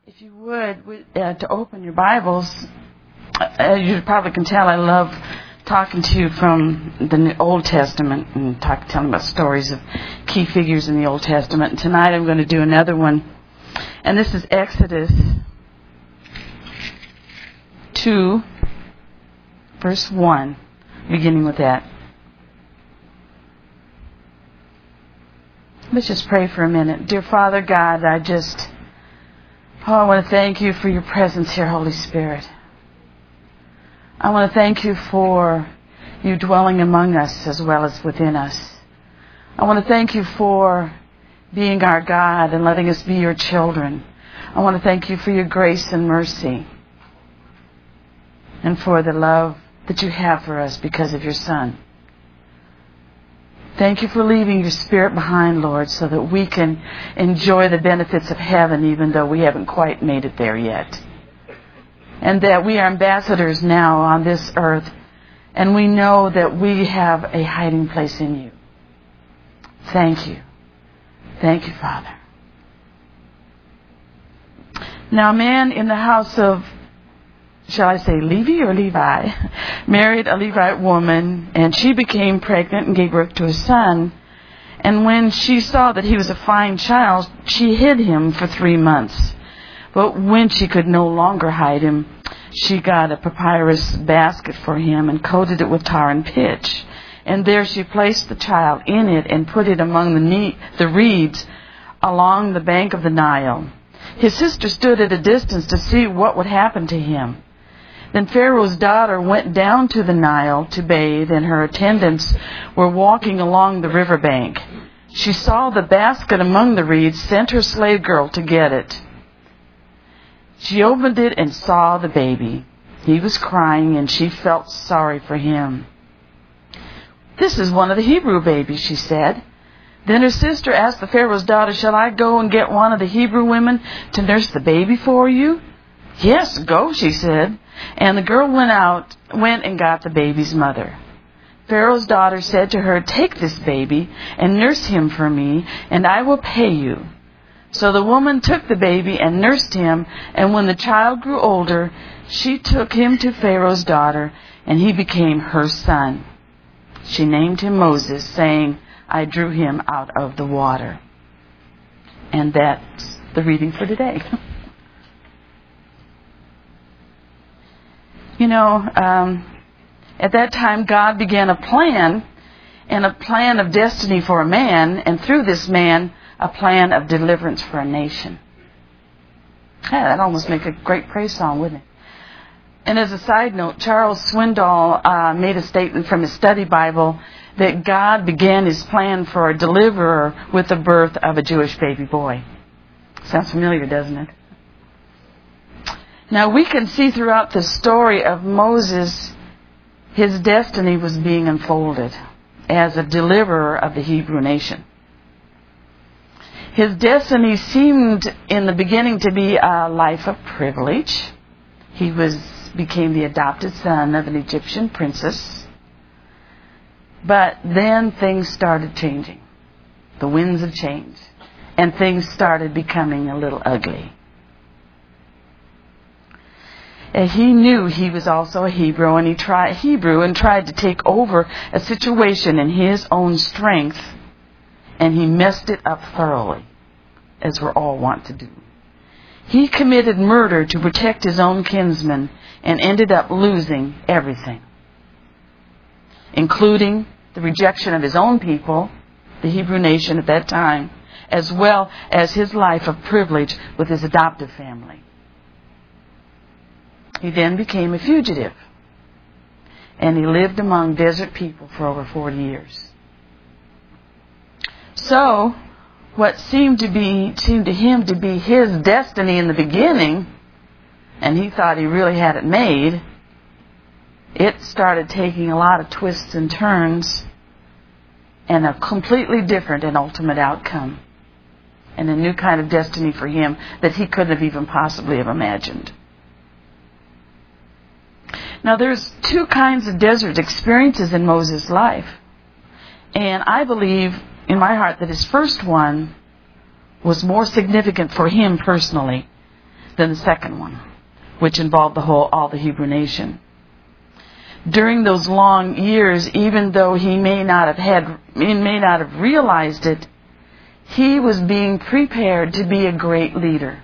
If you would, to open your Bibles, as you probably can tell, I love talking to you from the Old Testament and telling about stories of key figures in the Old Testament. And tonight I'm going to do another one. And this is Exodus 2, verse 1, beginning with that. Let's just pray for a minute. Dear Father God, I want to thank you for your presence here, Holy Spirit. I want to thank you for you dwelling among us as well as within us. I want to thank you for being our God and letting us be your children. I want to thank you for your grace and mercy and for the love that you have for us because of your Son. Thank you for leaving your Spirit behind, Lord, so that we can enjoy the benefits of heaven even though we haven't quite made it there yet. And that we are ambassadors now on this earth, and we know that we have a hiding place in you. Thank you. Thank you, Father. Now, a man in the house of, shall I say Levi or Levi, married a Levite woman, and she became pregnant and gave birth to a son. And when she saw that he was a fine child, she hid him for 3 months. But when she could no longer hide him, she got a papyrus basket for him and coated it with tar and pitch. And there she placed the child in it and put it among the reeds along the bank of the Nile. His sister stood at a distance to see what would happen to him. Then Pharaoh's daughter went down to the Nile to bathe, and her attendants were walking along the riverbank. She saw the basket among the reeds, sent her slave girl to get it. She opened it and saw the baby. He was crying, and she felt sorry for him. "This is one of the Hebrew babies," she said. Then her sister asked the Pharaoh's daughter, "Shall I go and get one of the Hebrew women to nurse the baby for you?" "Yes, go," she said. And the girl went and got the baby's mother. Pharaoh's daughter said to her, "Take this baby and nurse him for me, and I will pay you." So the woman took the baby and nursed him, and when the child grew older, she took him to Pharaoh's daughter, and he became her son. She named him Moses, saying, "I drew him out of the water." And that's the reading for today. At that time, God began a plan of destiny for a man, and through this man, a plan of deliverance for a nation. Yeah, that'd almost make a great praise song, wouldn't it? And as a side note, Charles Swindoll made a statement from his study Bible that God began his plan for a deliverer with the birth of a Jewish baby boy. Sounds familiar, doesn't it? Now, we can see throughout the story of Moses, his destiny was being unfolded as a deliverer of the Hebrew nation. His destiny seemed in the beginning to be a life of privilege. He became the adopted son of an Egyptian princess. But then things started changing. The winds of change. And things started becoming a little ugly. He knew he was also a Hebrew, and he tried to take over a situation in his own strength, and he messed it up thoroughly, as we're all wont to do. He committed murder to protect his own kinsmen and ended up losing everything, including the rejection of his own people, the Hebrew nation at that time, as well as his life of privilege with his adoptive family. He then became a fugitive, and he lived among desert people for over 40 years. So, what seemed to him to be his destiny in the beginning, and he thought he really had it made, it started taking a lot of twists and turns and a completely different and ultimate outcome, and a new kind of destiny for him that he couldn't have even possibly have imagined. Now, there's 2 kinds of desert experiences in Moses' life. And I believe in my heart that his first one was more significant for him personally than the second one, which involved all the Hebrew nation. During those long years, even though he may not have realized it, he was being prepared to be a great leader.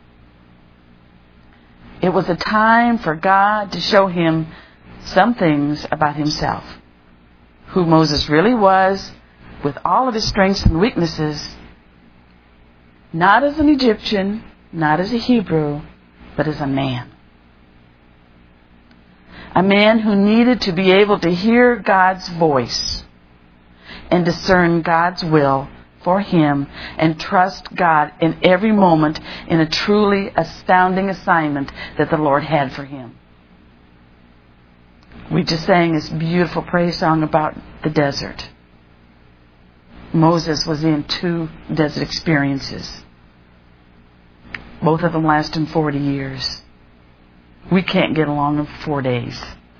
It was a time for God to show him some things about himself, who Moses really was, with all of his strengths and weaknesses, not as an Egyptian, not as a Hebrew, but as a man. A man who needed to be able to hear God's voice and discern God's will for him and trust God in every moment in a truly astounding assignment that the Lord had for him. We just sang this beautiful praise song about the desert. Moses was in 2 desert experiences. Both of them lasting 40 years. We can't get along in 4 days.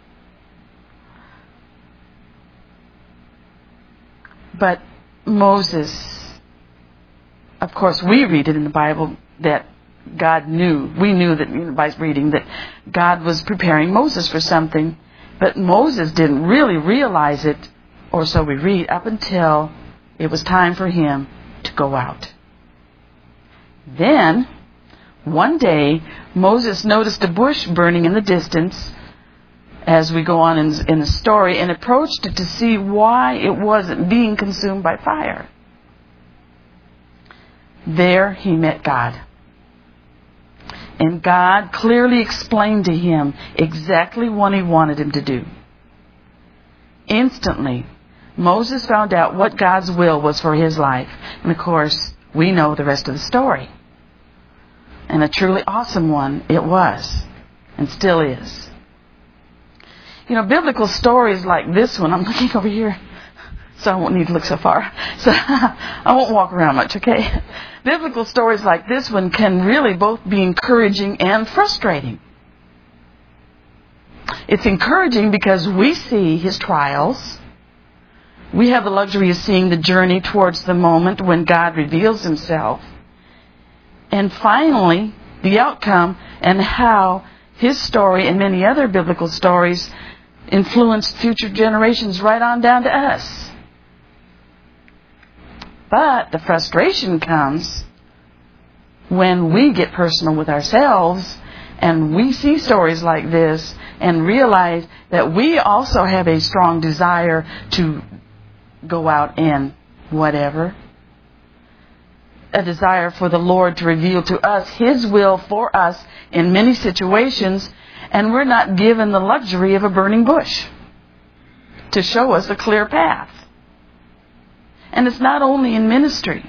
But Moses, of course, we read it in the Bible that God knew. We knew that by reading that God was preparing Moses for something. But Moses didn't really realize it, or so we read, up until it was time for him to go out. Then, one day, Moses noticed a bush burning in the distance as we go on in the story and approached it to see why it wasn't being consumed by fire. There he met God. And God clearly explained to him exactly what he wanted him to do. Instantly, Moses found out what God's will was for his life. And of course, we know the rest of the story. And a truly awesome one it was, and still is. You know, biblical stories like this one, I'm looking over here, so I won't need to look so far. So I won't walk around much, okay? Biblical stories like this one can really both be encouraging and frustrating. It's encouraging because we see his trials. We have the luxury of seeing the journey towards the moment when God reveals himself. And finally, the outcome and how his story and many other biblical stories influenced future generations right on down to us. But the frustration comes when we get personal with ourselves and we see stories like this and realize that we also have a strong desire to go out and whatever. A desire for the Lord to reveal to us his will for us in many situations, and we're not given the luxury of a burning bush to show us a clear path. And it's not only in ministry.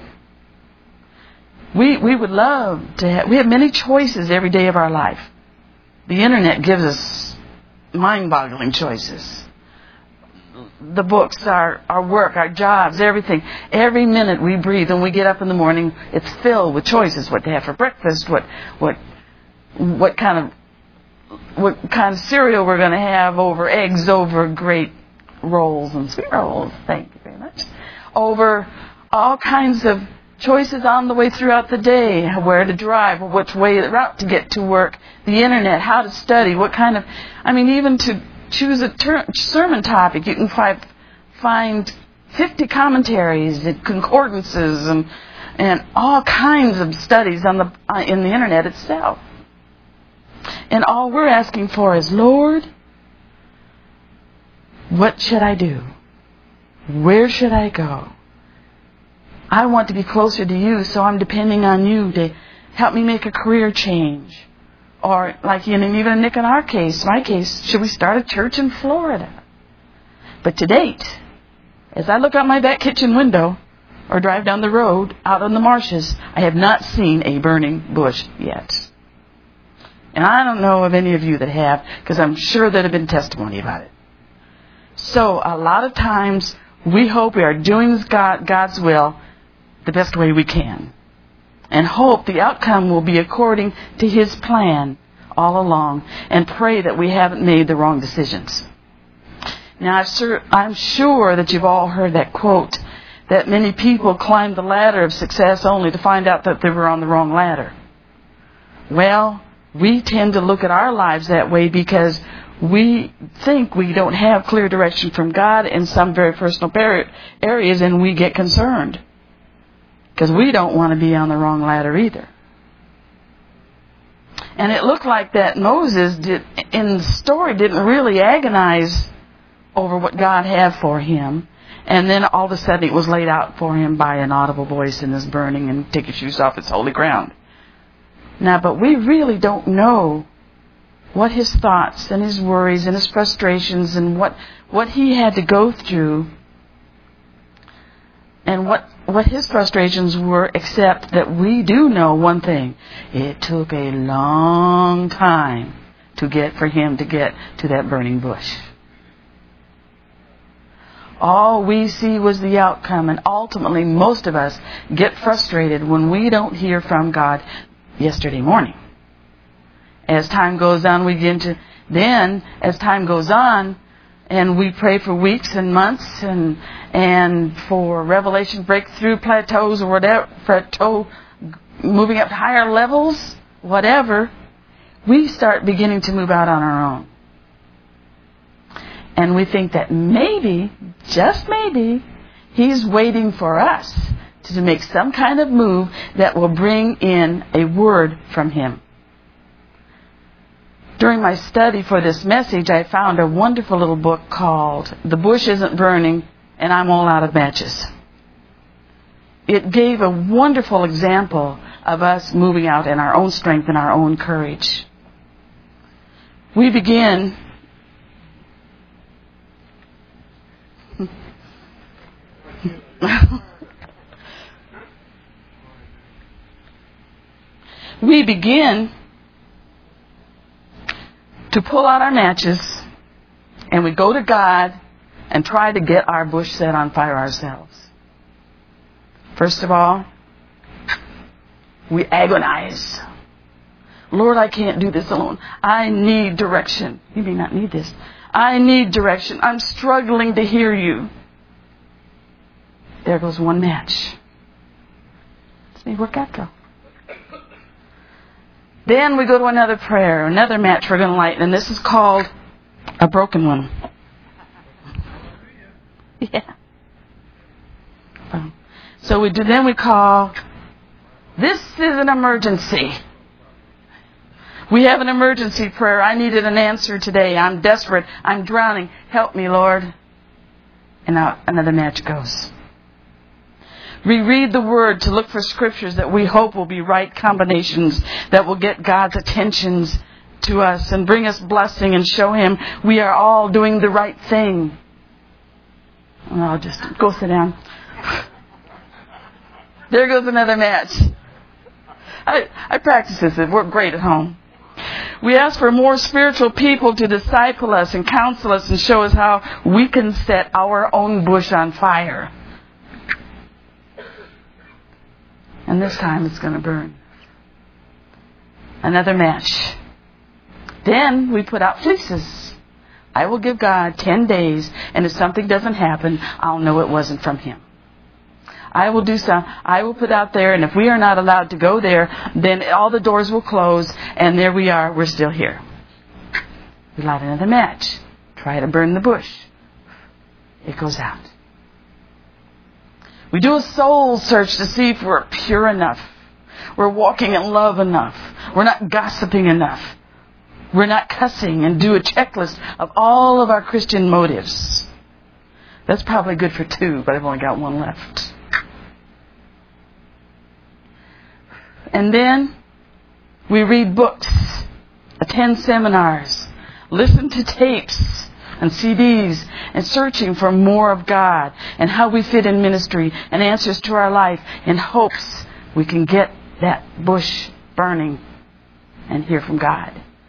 We would love to have, we have many choices every day of our life. The internet gives us mind-boggling choices. The books, our work, our jobs, everything. Every minute we breathe and we get up in the morning, it's filled with choices. What to have for breakfast, what kind of cereal we're going to have over eggs, over great rolls and sweet rolls. Thank you very much. Over all kinds of choices on the way throughout the day, where to drive, or which route to get to work, the internet, how to study, even to choose a sermon topic. You can find 50 commentaries and concordances and all kinds of studies in the internet itself. And all we're asking for is, Lord, what should I do? Where should I go? I want to be closer to you, so I'm depending on you to help me make a career change. Or like even Nick in my case, should we start a church in Florida? But to date, as I look out my back kitchen window or drive down the road out on the marshes, I have not seen a burning bush yet. And I don't know of any of you that have, because I'm sure there have been testimony about it. So a lot of times we hope we are doing God's will the best way we can, and hope the outcome will be according to his plan all along, and pray that we haven't made the wrong decisions. Now, I'm sure that you've all heard that quote, that many people climb the ladder of success only to find out that they were on the wrong ladder. Well, we tend to look at our lives that way because we think we don't have clear direction from God in some very personal areas, and we get concerned because we don't want to be on the wrong ladder either. And it looked like that Moses in the story didn't really agonize over what God had for him. And then all of a sudden it was laid out for him by an audible voice in this burning and take your shoes off, it's holy ground. Now, but we really don't know what his thoughts and his worries and his frustrations and what he had to go through and what his frustrations were, except that we do know one thing. It took a long time for him to get to that burning bush. All we see was the outcome, and ultimately most of us get frustrated when we don't hear from God yesterday morning. As time goes on, as time goes on, and we pray for weeks and months and for revelation breakthrough plateaus or whatever, moving up to higher levels, whatever, we start beginning to move out on our own. And we think that maybe, just maybe, he's waiting for us to make some kind of move that will bring in a word from him. During my study for this message, I found a wonderful little book called The Bush Isn't Burning and I'm All Out of Matches. It gave a wonderful example of us moving out in our own strength and our own courage. We begin to pull out our matches, and we go to God and try to get our bush set on fire ourselves. First of all, we agonize. Lord, I can't do this alone. I need direction. You may not need this. I need direction. I'm struggling to hear you. There goes one match. Let's see, where'd that go? Then we go to another prayer, another match we're going to light, and this is called a broken one. Yeah. So then we call, this is an emergency. We have an emergency prayer. I needed an answer today. I'm desperate. I'm drowning. Help me, Lord. And out another match goes. We read the Word to look for scriptures that we hope will be right combinations that will get God's attentions to us and bring us blessing and show Him we are all doing the right thing. And I'll just go sit down. There goes another match. I practice this. It worked great at home. We ask for more spiritual people to disciple us and counsel us and show us how we can set our own bush on fire. And this time it's going to burn. Another match. Then we put out fleeces. I will give God 10 days, and if something doesn't happen, I'll know it wasn't from Him. I will put out there, and if we are not allowed to go there, then all the doors will close, and there we are, we're still here. We light another match. Try to burn the bush. It goes out. We do a soul search to see if we're pure enough. We're walking in love enough. We're not gossiping enough. We're not cussing, and do a checklist of all of our Christian motives. That's probably good for 2, but I've only got 1 left. And then we read books, attend seminars, listen to tapes and CDs, and searching for more of God and how we fit in ministry and answers to our life in hopes we can get that bush burning and hear from God.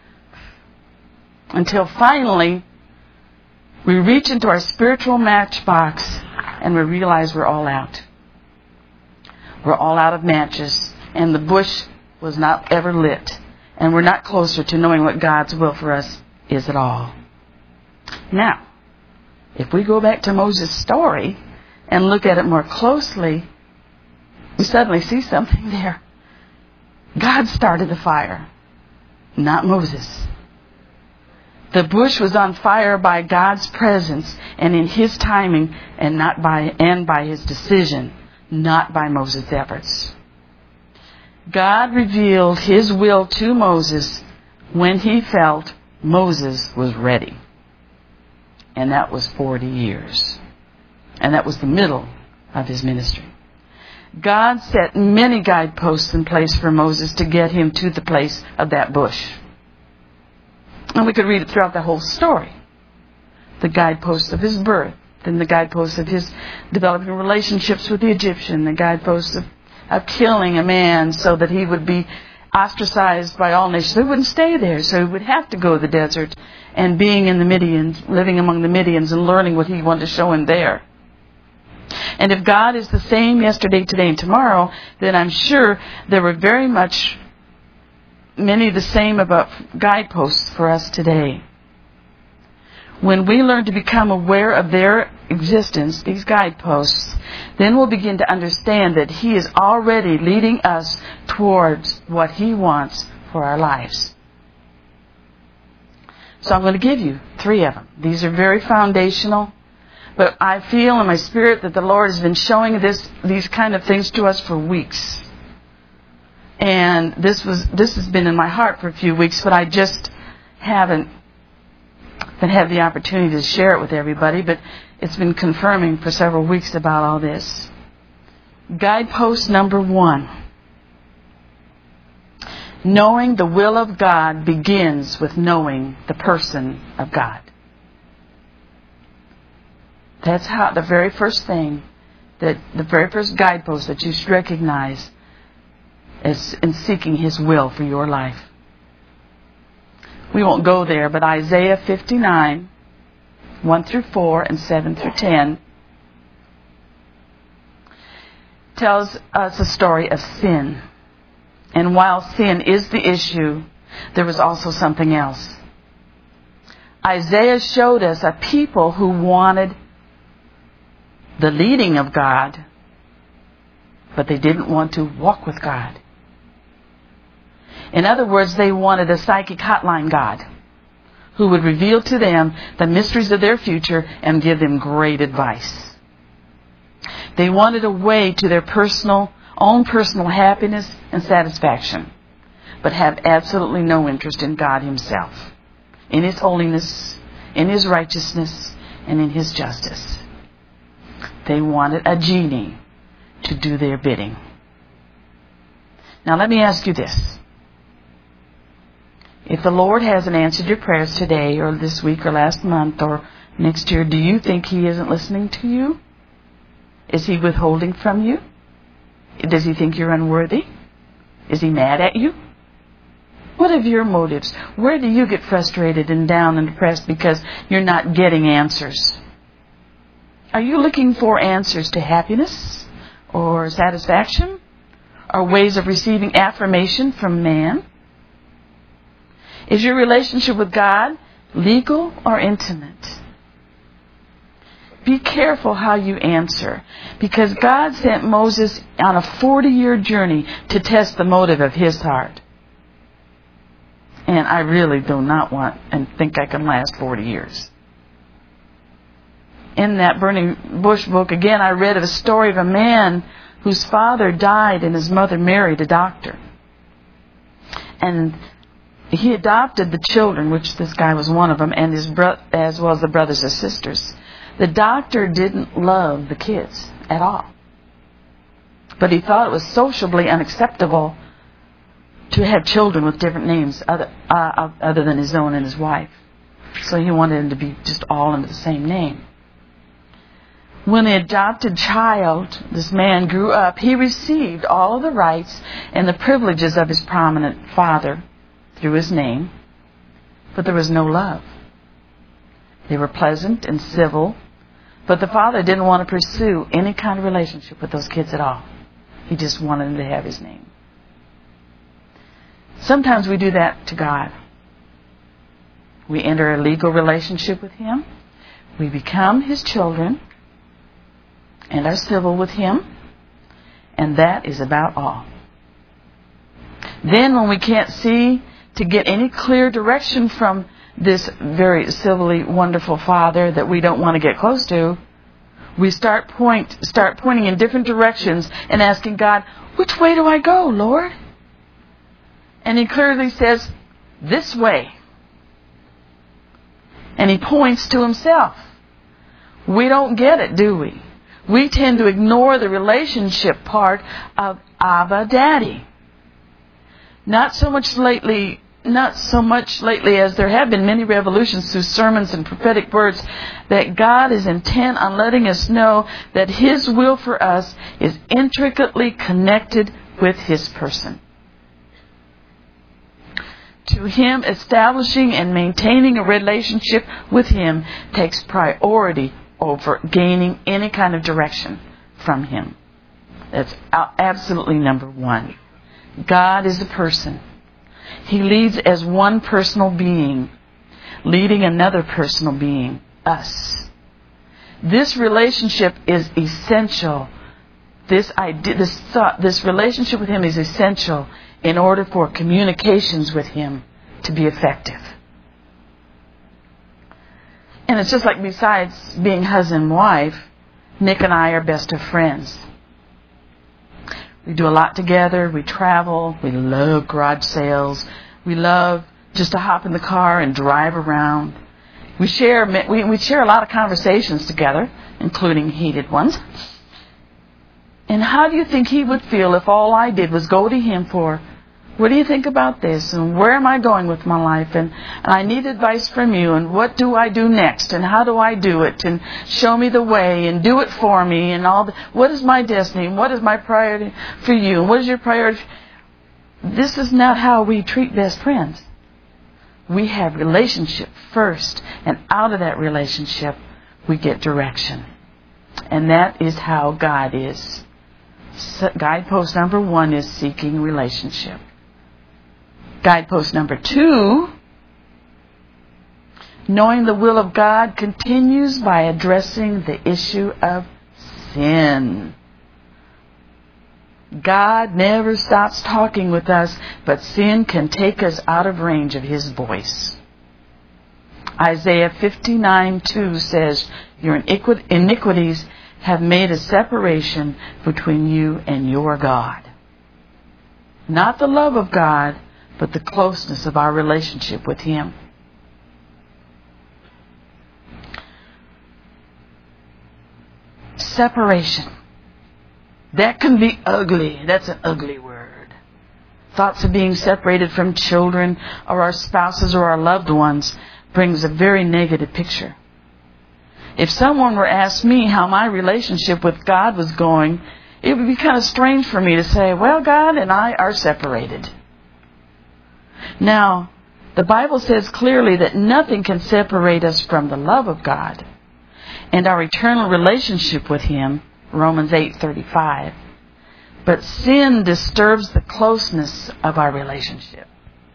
Until finally, we reach into our spiritual matchbox and we realize we're all out. We're all out of matches, and the bush was not ever lit, and we're not closer to knowing what God's will for us is at all. Now, if we go back to Moses' story and look at it more closely, we suddenly see something there. God started the fire, not Moses. The bush was on fire by God's presence and in His timing, and by His decision, not by Moses' efforts. God revealed His will to Moses when He felt Moses was ready. And that was 40 years. And that was the middle of his ministry. God set many guideposts in place for Moses to get him to the place of that bush. And we could read it throughout the whole story. The guideposts of his birth, then the guideposts of his developing relationships with the Egyptian, the guideposts of killing a man so that he would be ostracized by all nations. He wouldn't stay there, so he would have to go to the desert and being in the Midians, living among the Midians and learning what He wanted to show him there. And if God is the same yesterday, today, and tomorrow, then I'm sure there were very much many the same about guideposts for us today. When we learn to become aware of their existence, these guideposts, then we'll begin to understand that He is already leading us towards what He wants for our lives. So I'm going to give you 3 of them. These are very foundational, but I feel in my spirit that the Lord has been showing these kind of things to us for weeks. And this has been in my heart for a few weeks, but I just haven't had the opportunity to share it with everybody, but it's been confirming for several weeks about all this. Guidepost number 1. Knowing the will of God begins with knowing the person of God. That's how the very first thing, the very first guidepost that you should recognize is in seeking His will for your life. We won't go there, but Isaiah 59, 1 through 4 and 7 through 10 tells us a story of sin. And while sin is the issue, there was also something else. Isaiah showed us a people who wanted the leading of God, but they didn't want to walk with God. In other words, they wanted a psychic hotline God who would reveal to them the mysteries of their future and give them great advice. They wanted a way to their own personal happiness and satisfaction, but have absolutely no interest in God Himself, in His holiness, in His righteousness, and in His justice. They wanted a genie to do their bidding. Now let me ask you this. If the Lord hasn't answered your prayers today or this week or last month or next year, do you think He isn't listening to you? Is He withholding from you? Does He think you're unworthy? Is He mad at you? What are your motives? Where do you get frustrated and down and depressed because you're not getting answers? Are you looking for answers to happiness or satisfaction or ways of receiving affirmation from man? Is your relationship with God legal or intimate? Be careful how you answer, because God sent Moses on a 40-year journey to test the motive of his heart. And I really do not want and think I can last 40 years. In that Burning Bush book, again, I read of a story of a man whose father died and his mother married a doctor. And he adopted the children, which this guy was one of them, and as well as the brothers and sisters. The doctor didn't love the kids at all. But he thought it was sociably unacceptable to have children with different names other than his own and his wife. So he wanted them to be just all under the same name. When the adopted child, this man, grew up, he received all of the rights and the privileges of his prominent father through his name, but there was no love. They were pleasant and civil, but the father didn't want to pursue any kind of relationship with those kids at all. He just wanted them to have his name. Sometimes we do that to God. We enter a legal relationship with Him. We become His children and are civil with Him. And that is about all. Then when we can't see to get any clear direction from this very civilly wonderful Father that we don't want to get close to, we start pointing in different directions and asking God, which way do I go, Lord? And He clearly says, this way. And He points to Himself. We don't get it, do we? We tend to ignore the relationship part of Abba Daddy. Not so much lately as there have been many revolutions through sermons and prophetic words, that God is intent on letting us know that His will for us is intricately connected with His person. To Him, establishing and maintaining a relationship with Him takes priority over gaining any kind of direction from Him. That's absolutely number one. God is a person. He leads as one personal being, leading another personal being, us. This relationship is essential. This relationship with Him is essential in order for communications with Him to be effective. And it's just like, besides being husband and wife, Nick and I are best of friends. We do a lot together. We travel. We love garage sales. We love just to hop in the car and drive around. We share a lot of conversations together, including heated ones. And how do you think He would feel if all I did was go to Him for, what do you think about this? And where am I going with my life? And I need advice from you. And what do I do next? And how do I do it? And show me the way. And do it for me. And what is my destiny? And what is my priority for you? And what is your priority? This is not how we treat best friends. We have relationship first. And out of that relationship, we get direction. And that is how God is. Guidepost number 1 is seeking relationship. Guidepost number 2, knowing the will of God, continues by addressing the issue of sin. God never stops talking with us, but sin can take us out of range of His voice. Isaiah 59:2 says, your iniquities have made a separation between you and your God. Not the love of God, but the closeness of our relationship with Him. Separation. That can be ugly. That's an ugly word. Thoughts of being separated from children or our spouses or our loved ones brings a very negative picture. If someone were to ask me how my relationship with God was going, it would be kind of strange for me to say, well, God and I are separated. Now, the Bible says clearly that nothing can separate us from the love of God and our eternal relationship with Him, Romans 8:35. But sin disturbs the closeness of our relationship.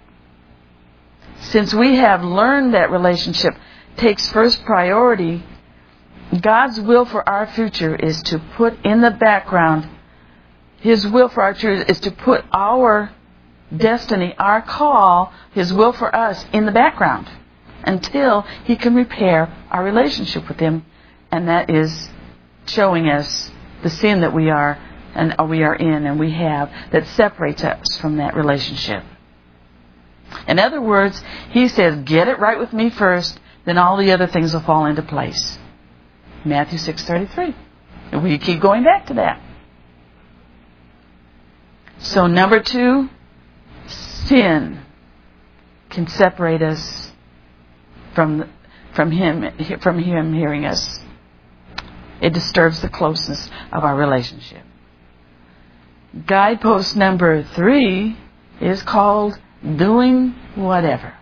Since we have learned that relationship takes first priority, God's will for our future is to put in the background, His will for our future is to put our destiny, our call, His will for us in the background until He can repair our relationship with Him. And that is showing us the sin that we are in and we have that separates us from that relationship. In other words, He says, get it right with me first, then all the other things will fall into place. Matthew 6:33. And we keep going back to that. So number 2, sin can separate us from Him hearing us. It disturbs the closeness of our relationship. Guidepost number 3 is called doing whatever.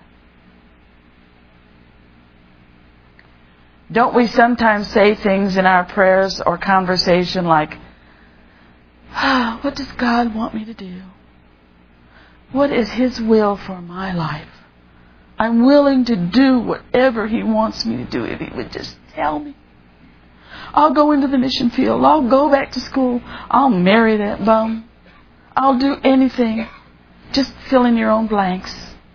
Don't we sometimes say things in our prayers or conversation like, what does God want me to do? What is His will for my life? I'm willing to do whatever He wants me to do if He would just tell me. I'll go into the mission field. I'll go back to school. I'll marry that bum. I'll do anything. Just fill in your own blanks.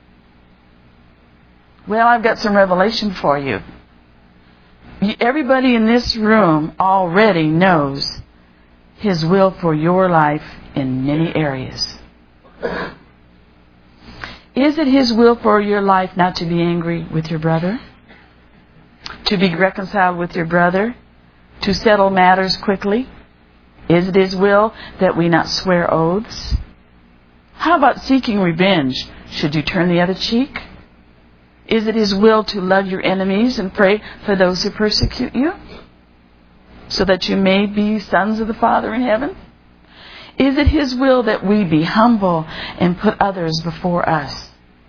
Well, I've got some revelation for you. Everybody in this room already knows His will for your life in many areas. Is it His will for your life not to be angry with your brother? To be reconciled with your brother? To settle matters quickly? Is it His will that we not swear oaths? How about seeking revenge? Should you turn the other cheek? Is it His will to love your enemies and pray for those who persecute you, so that you may be sons of the Father in heaven? Is it His will that we be humble and put others before us?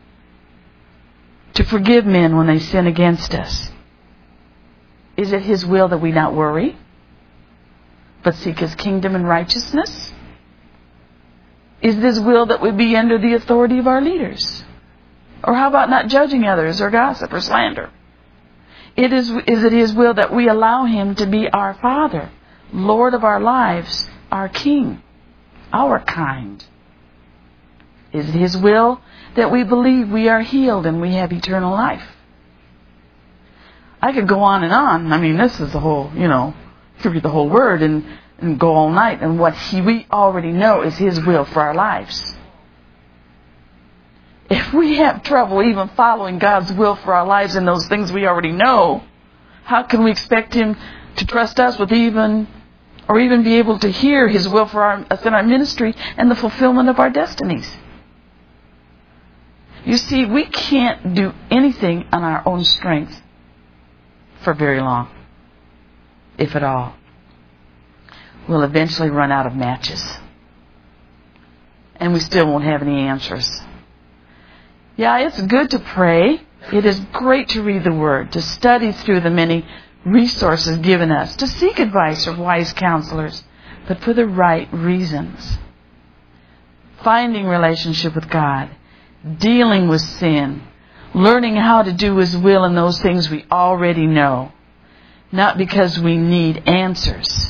To forgive men when they sin against us? Is it His will that we not worry, but seek His kingdom and righteousness? Is it His will that we be under the authority of our leaders? Or how about not judging others or gossip or slander? Is it His will that we allow Him to be our Father, Lord of our lives, our King, our kind? Is it His will that we believe we are healed and we have eternal life? I could go on and on. I mean, this is the whole, could read the whole Word and go all night. And what we already know is His will for our lives. If we have trouble even following God's will for our lives in those things we already know, how can we expect Him to trust us with even be able to hear His will for us in our ministry and the fulfillment of our destinies? You see, we can't do anything on our own strength for very long, if at all. We'll eventually run out of matches. And we still won't have any answers. Yeah, it's good to pray. It is great to read the Word, to study through the many resources given us, to seek advice from wise counselors, but for the right reasons. Finding relationship with God, dealing with sin, learning how to do His will in those things we already know, not because we need answers.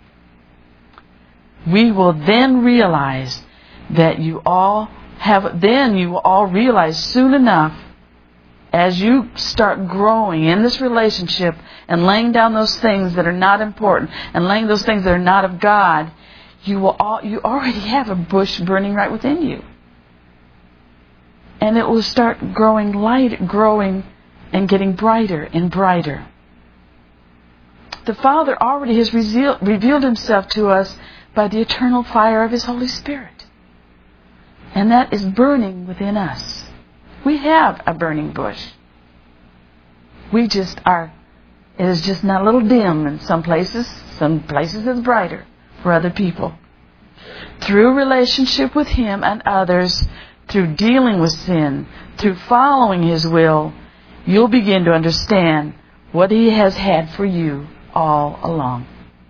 We will then realize that you will all realize soon enough, as you start growing in this relationship and laying down those things that are not important and laying those things that are not of God, you already have a bush burning right within you. And it will start growing and getting brighter and brighter. The Father already has revealed Himself to us by the eternal fire of His Holy Spirit. And that is burning within us. We have a burning bush. It is just not a little dim in some places. Some places it's brighter for other people. Through relationship with Him and others, through dealing with sin, through following His will, you'll begin to understand what He has had for you all along.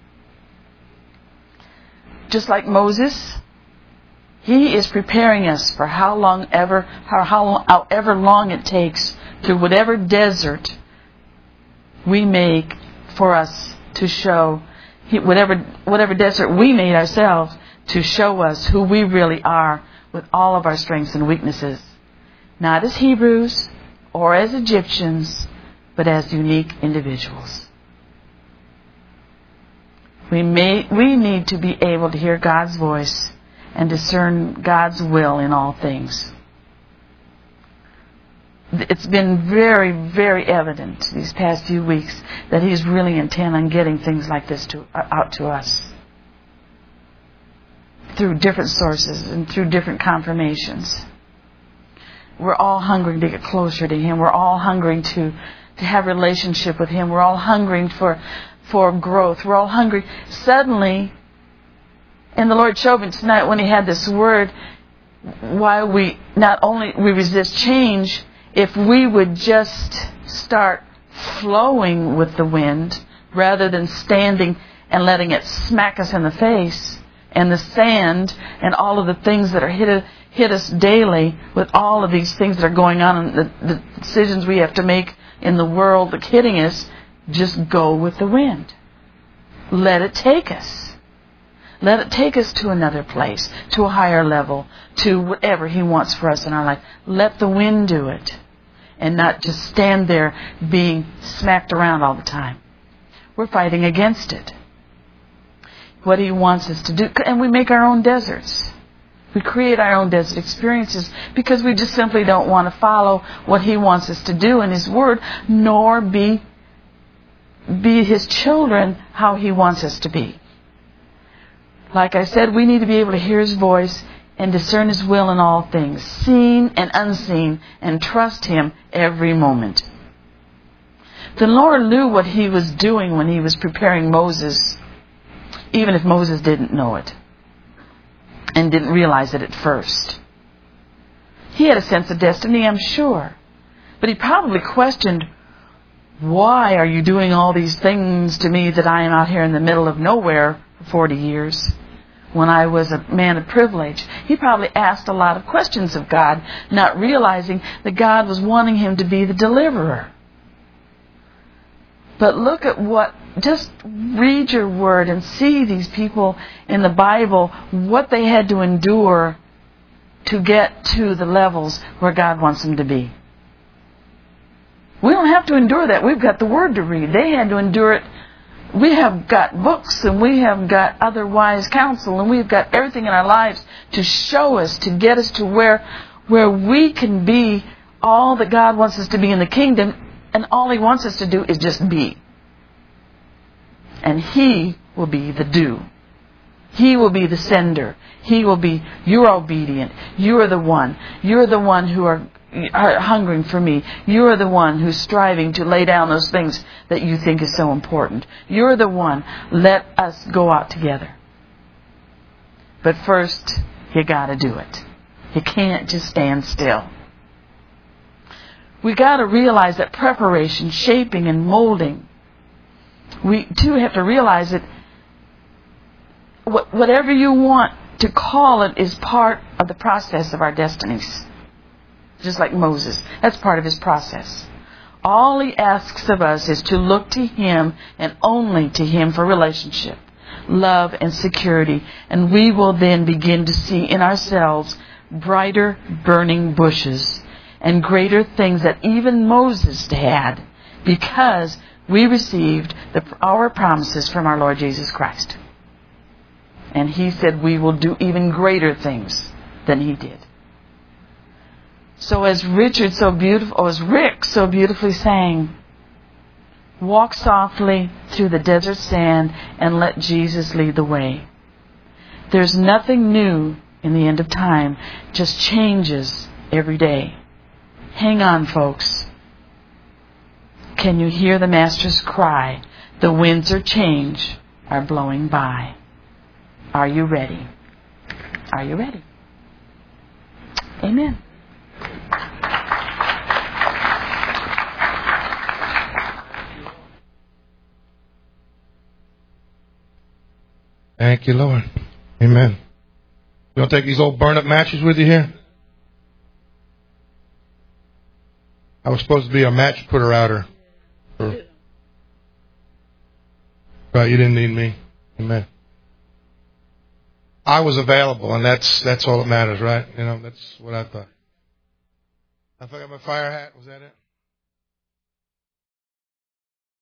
Just like Moses, He is preparing us for however long it takes, through whatever desert we make for us to show, whatever desert we made ourselves to show us who we really are with all of our strengths and weaknesses. Not as Hebrews or as Egyptians, but as unique individuals. We need to be able to hear God's voice and discern God's will in all things. It's been very, very evident these past few weeks that He's really intent on getting things like this out to us through different sources and through different confirmations. We're all hungering to get closer to Him. We're all hungering to have a relationship with Him. We're all hungering for growth. We're all hungry. Suddenly, and the Lord showed me tonight when He had this word, why we resist change, if we would just start flowing with the wind rather than standing and letting it smack us in the face, and the sand and all of the things that are hit us daily with all of these things that are going on and the decisions we have to make in the world that's hitting us, just go with the wind. Let it take us. Let it take us to another place, to a higher level, to whatever He wants for us in our life. Let the wind do it, and not just stand there being smacked around all the time. We're fighting against it. What He wants us to do, and we make our own deserts. We create our own desert experiences because we just simply don't want to follow what He wants us to do in His Word, nor be His children how He wants us to be. Like I said, we need to be able to hear His voice and discern His will in all things, seen and unseen, and trust Him every moment. The Lord knew what He was doing when He was preparing Moses, even if Moses didn't know it and didn't realize it at first. He had a sense of destiny, I'm sure. But he probably questioned, why are you doing all these things to me that I am out here in the middle of nowhere for 40 years when I was a man of privilege? He probably asked a lot of questions of God, not realizing that God was wanting him to be the deliverer. But look at just read your Word and see these people in the Bible, what they had to endure to get to the levels where God wants them to be. We don't have to endure that. We've got the Word to read. They had to endure it. We have got books, and we have got other wise counsel, and we've got everything in our lives to show us, to get us to where we can be all that God wants us to be in the kingdom. And all He wants us to do is just be. And He will be the do. He will be the sender. He will be, you're obedient. You are the one. You're the one who are hungering for me. You are the one who's striving to lay down those things that you think is so important. You're the one. Let us go out together. But first, you got to do it. You can't just stand still. We got to realize that preparation, shaping, and molding, we too have to realize that whatever you want to call it is part of the process of our destinies. Just like Moses. That's part of his process. All He asks of us is to look to Him and only to Him for relationship, love, and security. And we will then begin to see in ourselves brighter burning bushes and greater things that even Moses had, because we received our promises from our Lord Jesus Christ. And He said we will do even greater things than He did. So as Rick so beautifully sang, walk softly through the desert sand and let Jesus lead the way. There's nothing new in the end of time, just changes every day. Hang on, folks. Can you hear the Master's cry? The winds of change are blowing by. Are you ready? Are you ready? Amen. Thank you, Lord. Amen. You want to take these old burn-up matches with you here? I was supposed to be a match putter-outer. Right, you didn't need me. Amen. I was available, and that's all that matters, right? You know, that's what I thought. I forgot my fire hat. Was that it?